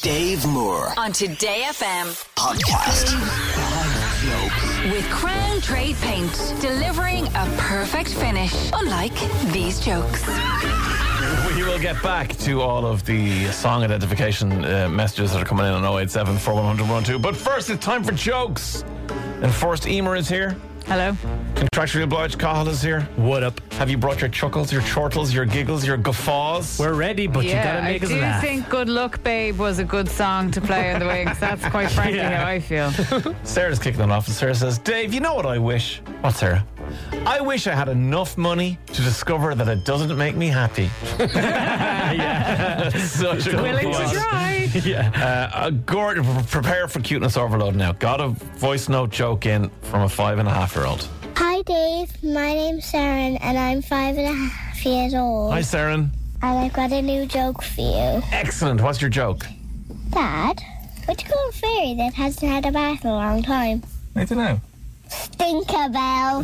Dave Moore on Today FM podcast. with Crown Trade Paint, delivering a perfect finish, unlike these jokes. We will get back to all of the song identification messages that are coming in on 087 4100 102. But first, it's time for jokes. And first, Emer is here. Hello. Contractually obliged, Cahill is here. What up? Have you brought your chuckles, your chortles, your giggles, your guffaws? We're ready, but you gotta make us I do laugh. think Good Luck Babe was a good song to play on the Wings. That's quite frankly how I feel. Sarah's kicking it off, and Sarah says, Dave, you know what I wish? What, Sarah? I wish I had enough money to discover that it doesn't make me happy. Yeah. Such a good Willing to point. try. Yeah. Gordon, prepare for cuteness overload now. Got a voice note joke in from a 5.5-year-old. Hi Dave, my name's Saren and I'm 5.5 years old. Hi, Saren. And I've got a new joke for you. Excellent. What's your joke? Dad, what do you call a fairy that hasn't had a bath in a long time? I don't know. Stinkerbell.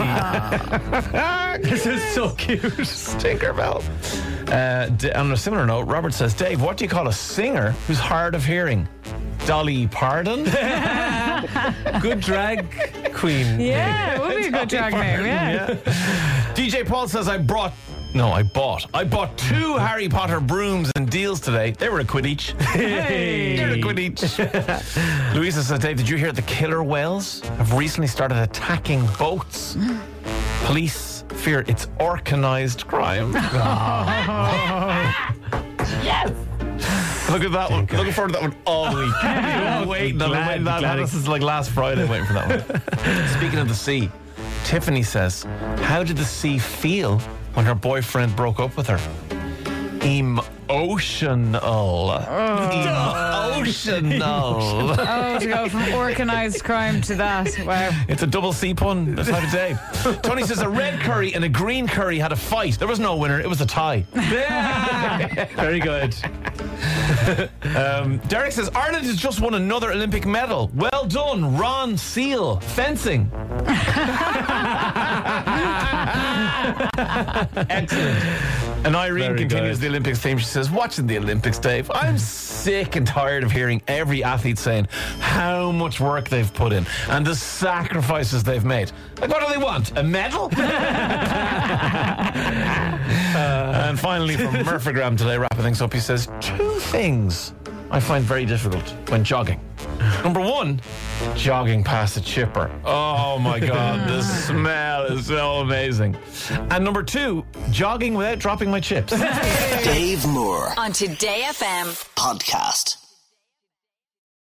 This is so cute. Tinkerbell. On a similar note, Robert says, Dave, what do you call a singer who's hard of hearing? Dolly Parton? Good drag queen. Yeah, it would be a good drag name, yeah. DJ Paul says, I bought 2 Harry Potter brooms and deals today. They were a quid each. Hey. They're a quid each. Louisa says, Dave, did you hear the killer whales have recently started attacking boats? Police fear it's organised crime. Yes! Look at that one. Looking forward to that one all week. I've been waiting. This is like last Friday waiting for that one. Speaking of the sea, Tiffany says, how did the sea feel when her boyfriend broke up with her? Emotional. Emotional. Oh, to go from organised crime to that. Wow. It's a double C pun. That's how today. Tony says a red curry and a green curry had a fight. There was no winner. It was a tie. Very good. Derek says Ireland has just won another Olympic medal. Well done, Ron Seal. Fencing. Excellent. And Irene Very continues good. the Olympics theme. She says, watching the Olympics, Dave, I'm sick and tired of hearing every athlete saying how much work they've put in and the sacrifices they've made. Like, what do they want? A medal? And finally, from Murphygram today, wrapping things up, he says, 2 things I find very difficult when jogging. Number 1, jogging past a chipper. Oh my God, the smell is so amazing. And number 2, jogging without dropping my chips. Dave Moore On Today FM. podcast.